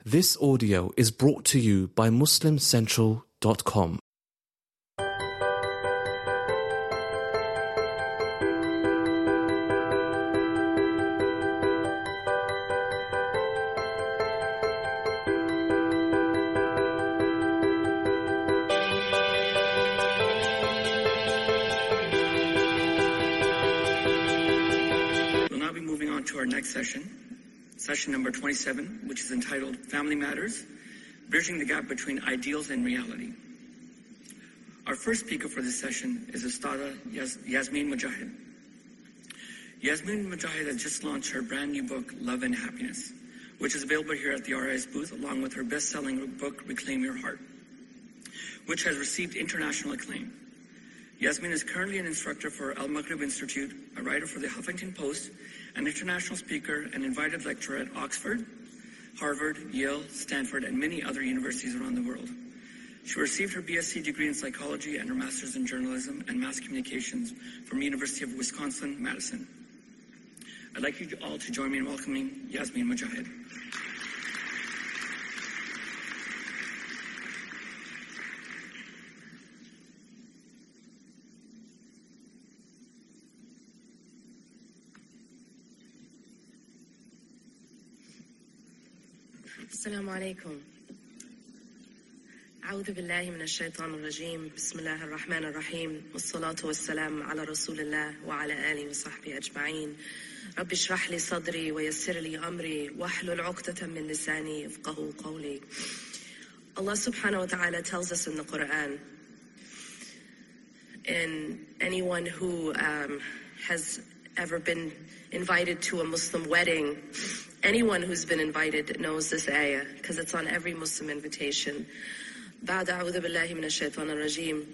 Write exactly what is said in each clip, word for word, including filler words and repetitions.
This audio is brought to you by Muslim Central dot com. We'll now be moving on to our next session, session number twenty-seven, which is entitled Family Matters, Bridging the Gap Between Ideals and Reality. Our first speaker for this session is Ustada Yas- Yasmeen Mujahid. Yasmeen Mujahid has just launched her brand new book, Love and Happiness, which is available here at the R I S booth, along with her best-selling book, Reclaim Your Heart, which has received international acclaim. Yasmeen is currently an instructor for Al Maghrib Institute, a writer for the Huffington Post, an international speaker and invited lecturer at Oxford, Harvard, Yale, Stanford, and many other universities around the world. She received her B S c degree in psychology and her master's in journalism and mass communications from University of Wisconsin-Madison. I'd like you all to join me in welcoming Yasmeen Mujahid. السلام عليكم. أعوذ بالله من الشيطان الرجيم. بسم الله الرحمن الرحيم. والصلاة والسلام على رسول الله وعلى آله وصحبه أجمعين. رب اشرح لي صدري ويسر لي أمري واحلل عقدة من لساني يفقهوا قولي. Allah subhanahu wa ta'ala tells us in the Quran, and anyone who um, has ever been invited to a Muslim wedding, anyone who's been invited knows this ayah, because it's on every Muslim invitation. بعد أعوذ بالله من الشيطان الرجيم.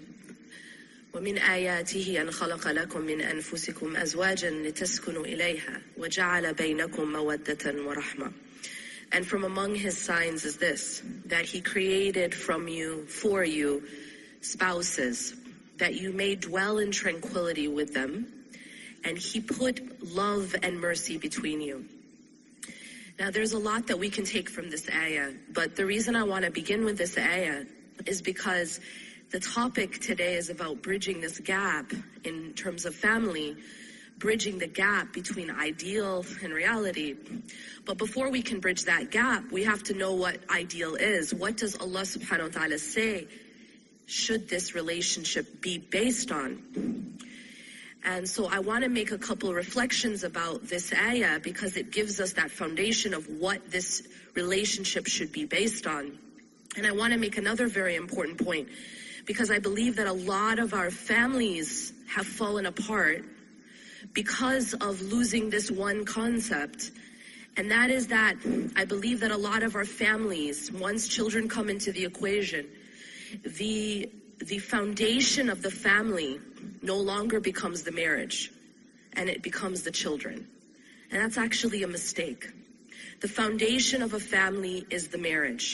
ومن آياته أن خلق لكم من أنفسكم أزواجا لتسكنوا إليها وجعل بينكم مودة ورحمة. And from among his signs is this, that he created from you, for you, spouses, that you may dwell in tranquility with them, and he put love and mercy between you. Now, there's a lot that we can take from this ayah, but the reason I want to begin with this ayah is because the topic today is about bridging this gap in terms of family, bridging the gap between ideal and reality. But before we can bridge that gap, we have to know what ideal is. What does Allah subhanahu wa ta'ala say should this relationship be based on? And so I want to make a couple reflections about this ayah because it gives us that foundation of what this relationship should be based on. And I want to make another very important point because I believe that a lot of our families have fallen apart because of losing this one concept. And that is that I believe that a lot of our families, once children come into the equation, the the foundation of the family no longer becomes the marriage, and it becomes the children. And that's actually a mistake. The foundation of a family is the marriage.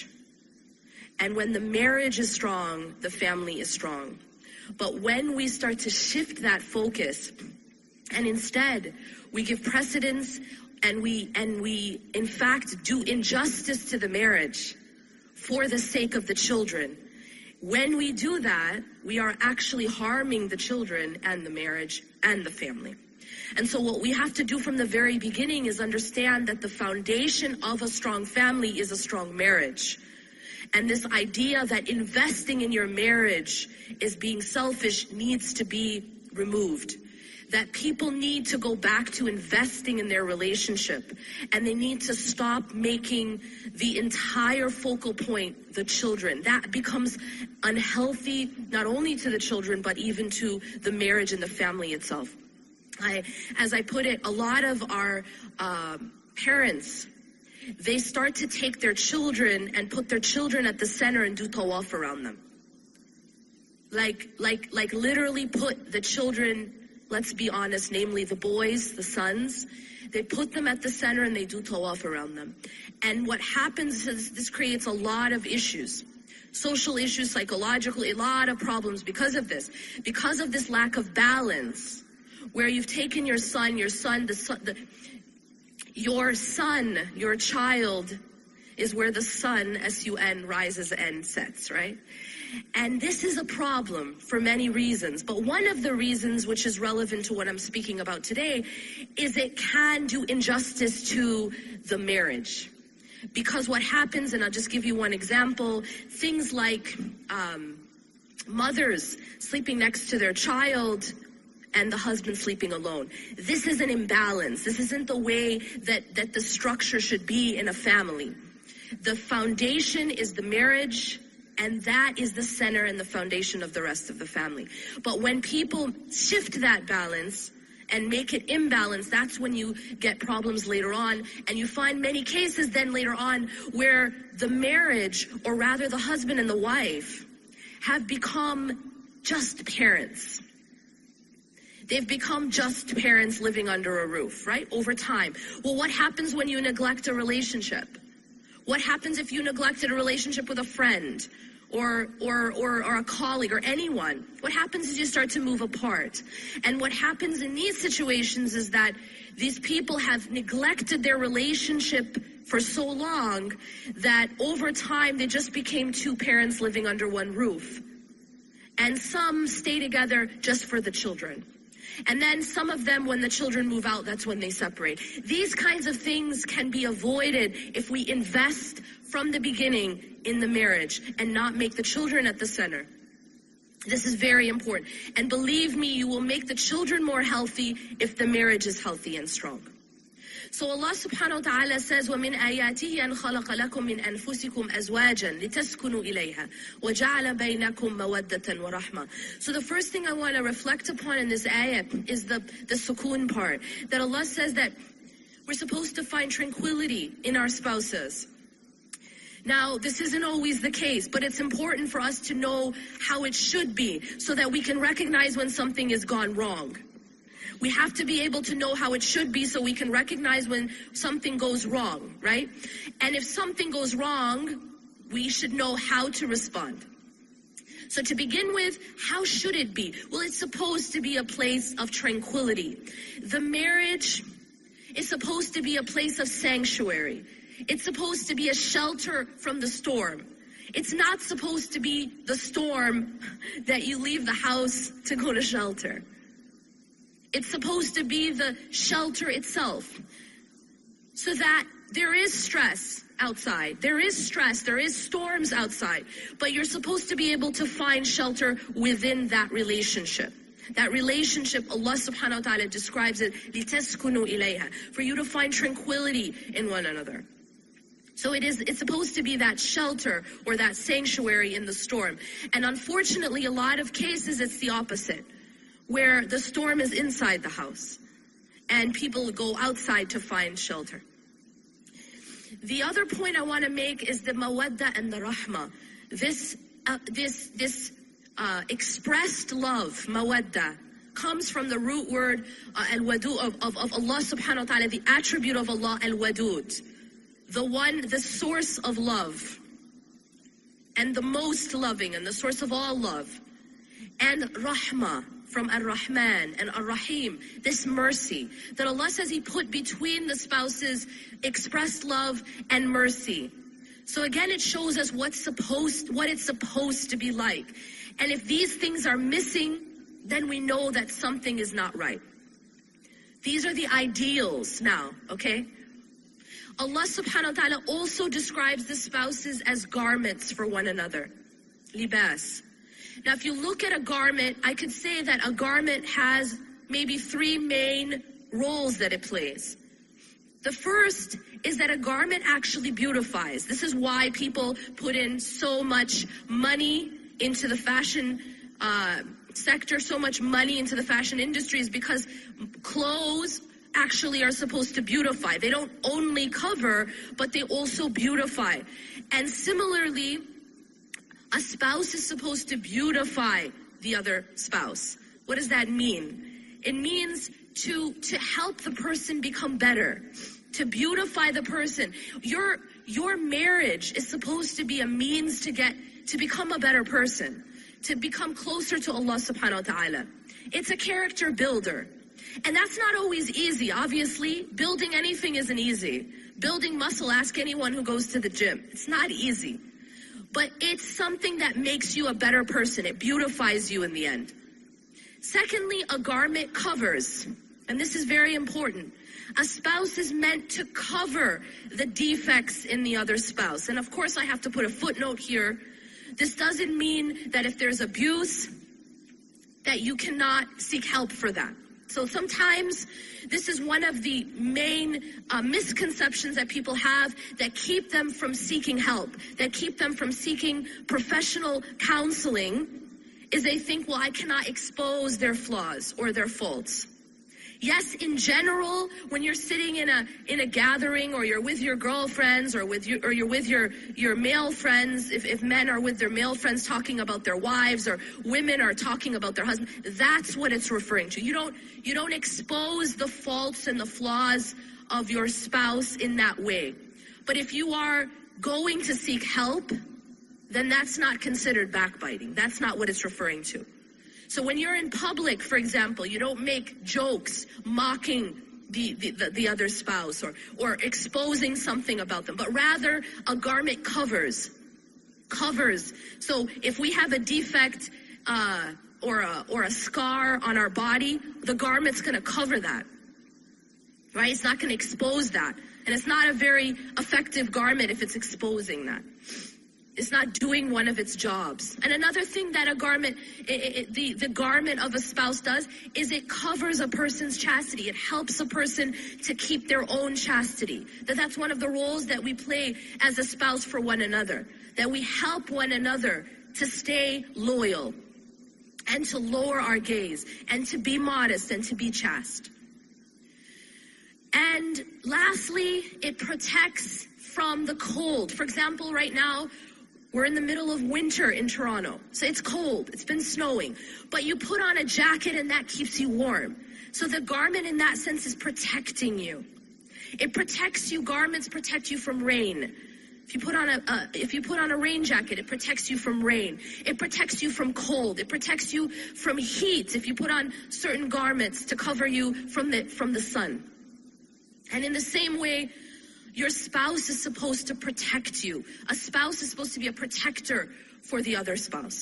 And when the marriage is strong, the family is strong. But when we start to shift that focus, and instead we give precedence and we and we in fact do injustice to the marriage for the sake of the children, when we do that, we are actually harming the children and the marriage and the family. And so what we have to do from the very beginning is understand that the foundation of a strong family is a strong marriage. And this idea that investing in your marriage is being selfish needs to be removed. That people need to go back to investing in their relationship, and they need to stop making the entire focal point the children. That becomes unhealthy, not only to the children, but even to the marriage and the family itself. I, as I put it, a lot of our uh, parents, they start to take their children and put their children at the center and do tawaf around them. Like, like, like literally put the children, let's be honest, namely the boys, the sons, they put them at the center and they do tawaf around them. And what happens is this creates a lot of issues. Social issues, psychological, a lot of problems because of this. Because of this lack of balance, where you've taken your son, your son, the son, the, your son, your child is where the sun, S U N, rises and sets, right? And this is a problem for many reasons. But one of the reasons, which is relevant to what I'm speaking about today, is it can do injustice to the marriage. Because what happens, and I'll just give you one example, things like um, mothers sleeping next to their child and the husband sleeping alone. This is an imbalance. This isn't the way that, that the structure should be in a family. The foundation is the marriage, and that is the center and the foundation of the rest of the family. But when people shift that balance and make it imbalanced, that's when you get problems later on. And you find many cases then later on where the marriage, or rather the husband and the wife, have become just parents. They've become just parents living under a roof, right? Over time. Well, what happens when you neglect a relationship? What happens if you neglected a relationship with a friend or, or, or, or a colleague or anyone? What happens is you start to move apart. And what happens in these situations is that these people have neglected their relationship for so long that over time they just became two parents living under one roof. And some stay together just for the children. And then some of them, when the children move out, that's when they separate. These kinds of things can be avoided if we invest from the beginning in the marriage and not make the children at the center. This is very important. And believe me, you will make the children more healthy if the marriage is healthy and strong. So Allah subhanahu wa ta'ala says, وَمِنْ آيَاتِهِ أَنْ خَلَقَ لَكُم مِّنْ أَنفُسِكُمْ أَزْوَاجًا لِتَسْكُنُوا إِلَيْهَا وَجَعَلَ بَيْنَكُم مَّوَدَّةً وَرَحْمَةً. So the first thing I want to reflect upon in this ayah is the, the sukoon part. That Allah says that we're supposed to find tranquility in our spouses. Now, this isn't always the case, but it's important for us to know how it should be so that we can recognize when something has gone wrong. We have to be able to know how it should be so we can recognize when something goes wrong, right? And if something goes wrong, we should know how to respond. So to begin with, how should it be? Well, it's supposed to be a place of tranquility. The marriage is supposed to be a place of sanctuary. It's supposed to be a shelter from the storm. It's not supposed to be the storm that you leave the house to go to shelter. It's supposed to be the shelter itself, so that there is stress outside. There is stress, there is storms outside, but you're supposed to be able to find shelter within that relationship. That relationship, Allah subhanahu wa ta'ala describes it, لِتَسْكُنُوا إِلَيْهَا, for you to find tranquility in one another. So it is, it's supposed to be that shelter or that sanctuary in the storm. And unfortunately, a lot of cases, it's the opposite, where the storm is inside the house and people go outside to find shelter. The other point I want to make is the mawadda and the rahma. This, uh, this, this uh, expressed love, mawadda, comes from the root word uh, al-wadud of, of, of Allah subhanahu wa ta'ala, the attribute of Allah, al-wadud, the one, the source of love, and the most loving, and the source of all love, and rahma, from Ar-Rahman and Ar-Rahim, this mercy that Allah says He put between the spouses, expressed love and mercy. So again, it shows us what's supposed, what it's supposed to be like. And if these things are missing, then we know that something is not right. These are the ideals now, okay? Allah subhanahu wa ta'ala also describes the spouses as garments for one another. Libas. Now, if you look at a garment, I could say that a garment has maybe three main roles that it plays. The first is that a garment actually beautifies. This is why people put in so much money into the fashion uh, sector, so much money into the fashion industry, is because clothes actually are supposed to beautify. They don't only cover, but they also beautify. And similarly, a spouse is supposed to beautify the other spouse. What does that mean? It means to, to help the person become better, to beautify the person. Your, your marriage is supposed to be a means to get, to become a better person, to become closer to Allah subhanahu wa ta'ala. It's a character builder. And that's not always easy. Obviously, building anything isn't easy. Building muscle, ask anyone who goes to the gym. It's not easy. But it's something that makes you a better person. It beautifies you in the end. Secondly, a garment covers. And this is very important. A spouse is meant to cover the defects in the other spouse. And of course, I have to put a footnote here. This doesn't mean that if there's abuse, that you cannot seek help for that. So sometimes this is one of the main uh, misconceptions that people have that keep them from seeking help, that keep them from seeking professional counseling, is they think, well, I cannot expose their flaws or their faults. Yes, in general, when you're sitting in a in a gathering, or you're with your girlfriends, or with you, or you're with your your male friends, if, if men are with their male friends talking about their wives, or women are talking about their husbands, that's what it's referring to. You don't you don't expose the faults and the flaws of your spouse in that way. But if you are going to seek help, then that's not considered backbiting. That's not what it's referring to. So when you're in public, for example, you don't make jokes mocking the, the, the, the other spouse, or, or exposing something about them, but rather a garment covers, covers. So if we have a defect uh, or, a, or a scar on our body, the garment's going to cover that, right? It's not going to expose that. And it's not a very effective garment if it's exposing that. It's not doing one of its jobs. And another thing that a garment, it, it, the, the garment of a spouse does, is it covers a person's chastity. It helps a person to keep their own chastity. That that's one of the roles that we play as a spouse for one another. That we help one another to stay loyal, and to lower our gaze, and to be modest, and to be chaste. And lastly, it protects from the cold. For example, right now, we're in the middle of winter in Toronto, so it's cold, it's been snowing, but you put on a jacket and that keeps you warm. So the garment in that sense is protecting you. It protects you, garments protect you from rain. If you put on a, uh, if you put on a rain jacket, it protects you from rain. It protects you from cold. It protects you from heat if you put on certain garments to cover you from the, from the sun. And in the same way, your spouse is supposed to protect you. A spouse is supposed to be a protector for the other spouse.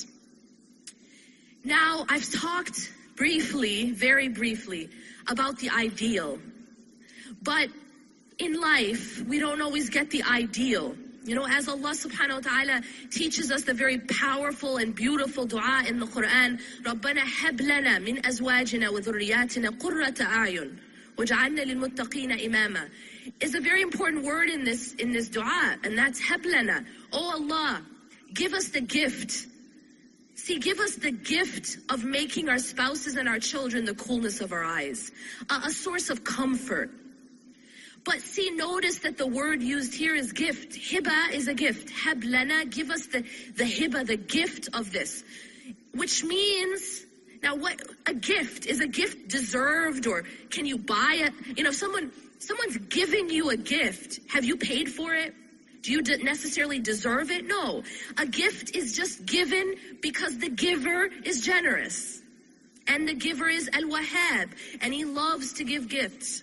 Now, I've talked briefly, very briefly, about the ideal. But in life, we don't always get the ideal. You know, as Allah subhanahu wa ta'ala teaches us the very powerful and beautiful dua in the Quran, رَبَّنَا هَبْ لَنَا مِنْ أَزْوَاجِنَا وَذُرِّيَّاتِنَا قُرَّةَ أَعْيُنٍ وَاجْعَلْنَا لِلْمُتَّقِينَ إِمَامًا. Is a very important word in this in this dua, and that's hablana. Oh Allah, give us the gift. See, give us the gift of making our spouses and our children the coolness of our eyes, a, a source of comfort. But see, notice that the word used here is gift. Hiba is a gift. Hablana, give us the, the hiba, the gift of this. Which means, now what, a gift, is a gift deserved, or can you buy it? You know, someone... Someone's giving you a gift. Have you paid for it? Do you de- necessarily deserve it? No. A gift is just given because the giver is generous. And the giver is Al-Wahhab. And he loves to give gifts.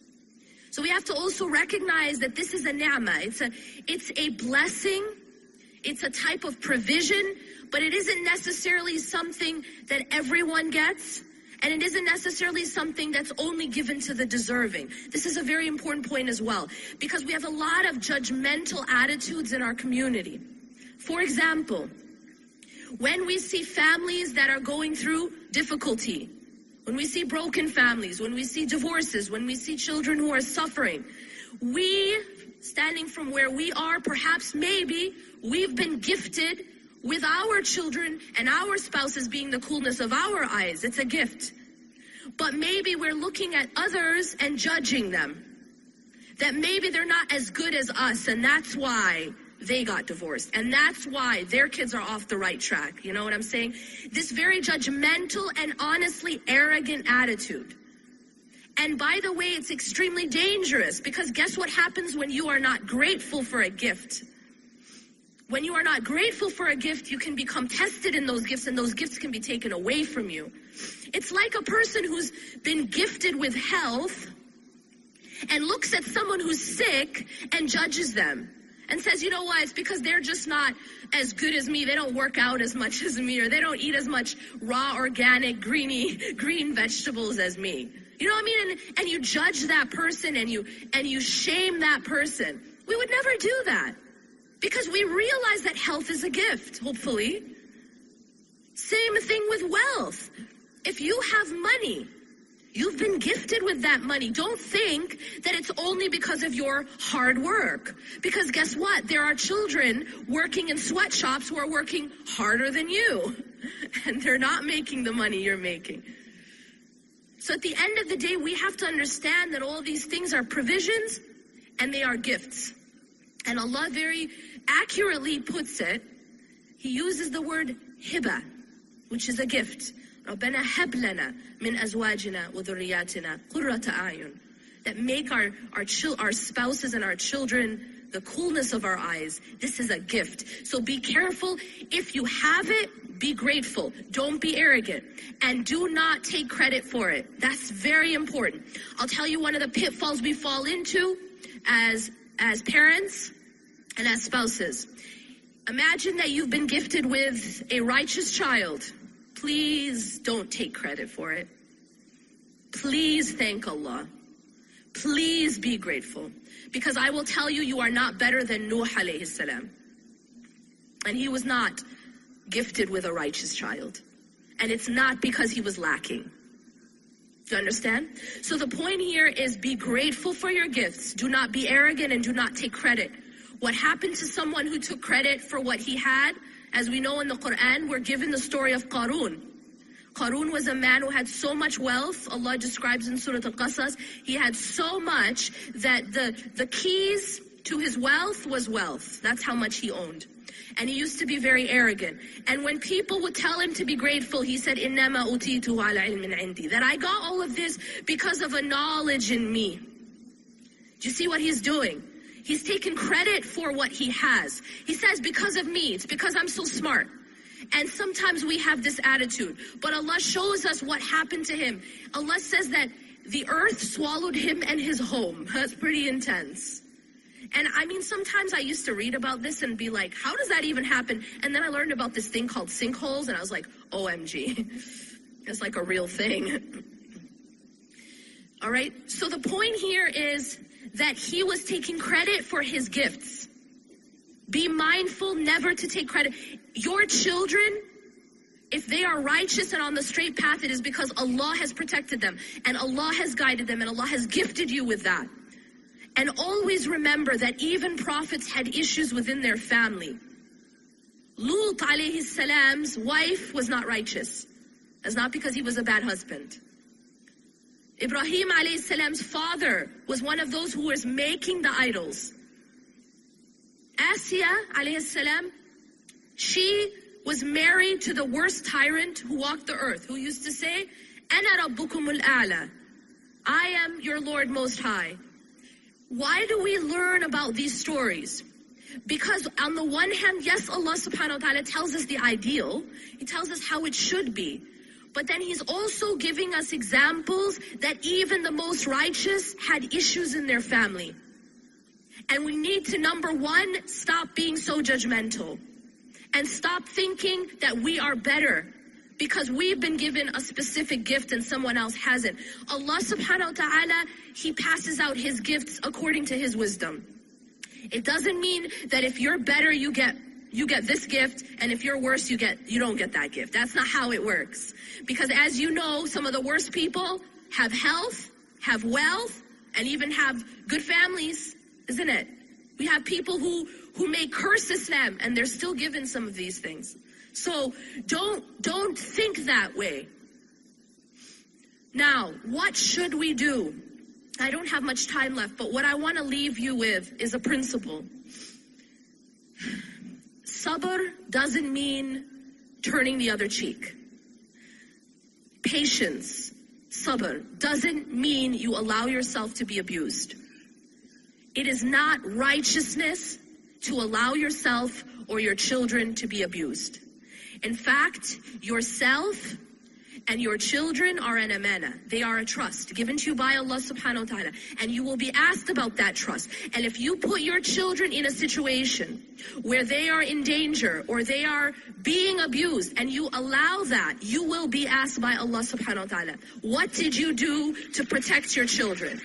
So we have to also recognize that this is a ni'mah. It's a, it's a blessing. It's a type of provision. But it isn't necessarily something that everyone gets. And it isn't necessarily something that's only given to the deserving. This is a very important point as well, because we have a lot of judgmental attitudes in our community. For example, when we see families that are going through difficulty, when we see broken families, when we see divorces, when we see children who are suffering, we, standing from where we are, perhaps maybe we've been gifted with our children and our spouses being the coolness of our eyes. It's a gift. But maybe we're looking at others and judging them. That maybe they're not as good as us, and that's why they got divorced. And that's why their kids are off the right track. You know what I'm saying? This very judgmental and honestly arrogant attitude. And by the way, it's extremely dangerous, because guess what happens when you are not grateful for a gift? When you are not grateful for a gift, you can become tested in those gifts, and those gifts can be taken away from you. It's like a person who's been gifted with health and looks at someone who's sick and judges them and says, you know what, it's because they're just not as good as me. They don't work out as much as me, or they don't eat as much raw, organic, greeny, green vegetables as me. You know what I mean? And, and you judge that person and you and you shame that person. We would never do that because we realize that health is a gift, hopefully. Same thing with wealth. If you have money, you've been gifted with that money. Don't think that it's only because of your hard work. Because guess what? There are children working in sweatshops who are working harder than you. And they're not making the money you're making. So at the end of the day, we have to understand that all these things are provisions and they are gifts. And Allah very accurately puts it. He uses the word hiba, which is a gift. رَبَّنَا هَبْ لَنَا مِنْ أَزْوَاجِنَا وَذُرِّيَّاتِنَا قُرَّةَ أَعْيُنٍ. That make our our, chil- our spouses and our children the coolness of our eyes. This is a gift. So be careful. If you have it, be grateful. Don't be arrogant. And do not take credit for it. That's very important. I'll tell you one of the pitfalls we fall into as as parents and as spouses. Imagine that you've been gifted with a righteous child. Please don't take credit for it. Please thank Allah. Please be grateful. Because I will tell you, you are not better than Nuh alayhi salam. And he was not gifted with a righteous child. And it's not because he was lacking. Do you understand? So the point here is be grateful for your gifts. Do not be arrogant and do not take credit. What happened to someone who took credit for what he had? As we know in the Quran, we're given the story of Qarun. Qarun was a man who had so much wealth. Allah describes in Surah Al-Qasas, he had so much that the, the keys to his wealth was wealth. That's how much he owned. And he used to be very arrogant. And when people would tell him to be grateful, he said, إِنَّمَا أُوتِيتُهُ عَلَى عِلْمٍ عِنْدِي. That I got all of this because of a knowledge in me. Do you see what he's doing? He's taken credit for what he has. He says, because of me, it's because I'm so smart. And sometimes we have this attitude. But Allah shows us what happened to him. Allah says that the earth swallowed him and his home. That's pretty intense. And I mean, sometimes I used to read about this and be like, how does that even happen? And then I learned about this thing called sinkholes, and I was like, O M G. It's like a real thing. All right? So the point here is that he was taking credit for his gifts. Be mindful never to take credit. Your children, if they are righteous and on the straight path, it is because Allah has protected them, and Allah has guided them, and Allah has gifted you with that. And always remember that even prophets had issues within their family. Lut alayhi salam's wife was not righteous. That's not because he was a bad husband. Ibrahim alayhi salam's father was one of those who was making the idols. Asiya alayhi salam, she was married to the worst tyrant who walked the earth, who used to say, Ana rabbukumul a'la. I am your Lord Most High. Why do we learn about these stories? Because on the one hand, yes, Allah subhanahu wa ta'ala tells us the ideal. He tells us how it should be. But then he's also giving us examples that even the most righteous had issues in their family. And we need to, number one, stop being so judgmental. And stop thinking that we are better because we've been given a specific gift and someone else hasn't. Allah subhanahu wa ta'ala, he passes out his gifts according to his wisdom. It doesn't mean that if you're better, you get you get this gift, and if you're worse, you get you don't get that gift. That's not how it works. Because as you know, some of the worst people have health, have wealth, and even have good families, isn't it? We have people who, who may curse Islam, and they're still given some of these things. So don't don't think that way. Now, what should we do? I don't have much time left, but what I want to leave you with is a principle. Sabr doesn't mean turning the other cheek. Patience, sabr, doesn't mean you allow yourself to be abused. It is not righteousness to allow yourself or your children to be abused. In fact, yourself and your children are an amana. They are a trust given to you by Allah subhanahu wa ta'ala. And you will be asked about that trust. And if you put your children in a situation where they are in danger or they are being abused and you allow that, you will be asked by Allah subhanahu wa ta'ala, what did you do to protect your children?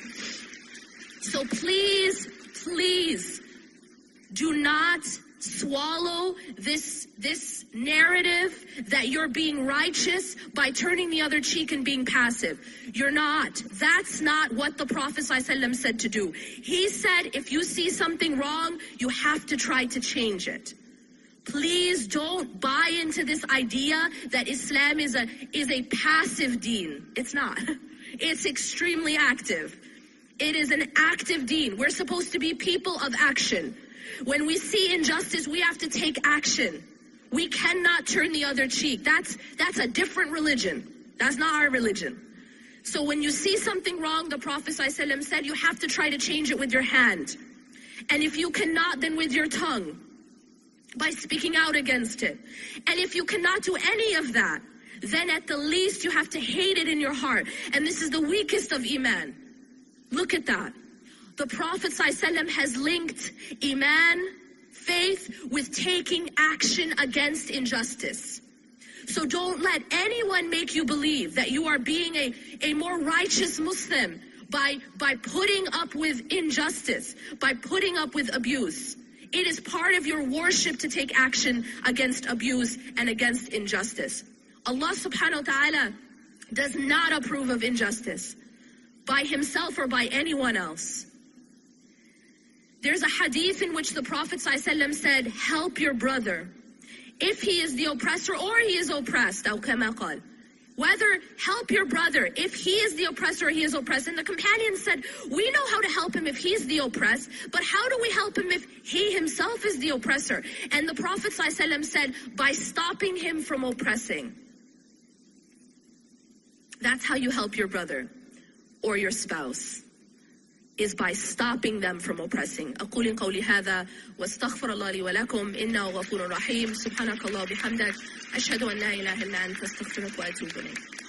So please, please do not swallow this this narrative that you're being righteous by turning the other cheek and being passive. You're not. That's not what the Prophet ﷺ said to do. He said if you see something wrong, you have to try to change it. Please don't buy into this idea that Islam is a is a passive deen. It's not. It's extremely active. It is an active deen. We're supposed to be people of action. When we see injustice, we have to take action. We cannot turn the other cheek. That's that's a different religion. That's not our religion. So when you see something wrong, the Prophet ﷺ said you have to try to change it with your hand. And if you cannot, then with your tongue, by speaking out against it. And if you cannot do any of that, then at the least you have to hate it in your heart. And this is the weakest of Iman. Look at that. The Prophet ﷺ has linked Iman, faith, with taking action against injustice. So don't let anyone make you believe that you are being a, a more righteous Muslim by, by putting up with injustice, by putting up with abuse. It is part of your worship to take action against abuse and against injustice. Allah subhanahu wa ta'ala does not approve of injustice by himself or by anyone else. There's a hadith in which the Prophet ﷺ said, help your brother if he is the oppressor or he is oppressed. Whether help your brother if he is the oppressor or he is oppressed. And the companions said, we know how to help him if he's the oppressed, but how do we help him if he himself is the oppressor? And the Prophet ﷺ said, by stopping him from oppressing. That's how you help your brother or your spouse, is by stopping them from oppressing. أقول قولي هذا واستغفر الله لي ولكم إنه غفور رحيم. سبحانك الله وبحمدك أشهد أن لا إله إلا أنت أستغفرك وأتوب إليك.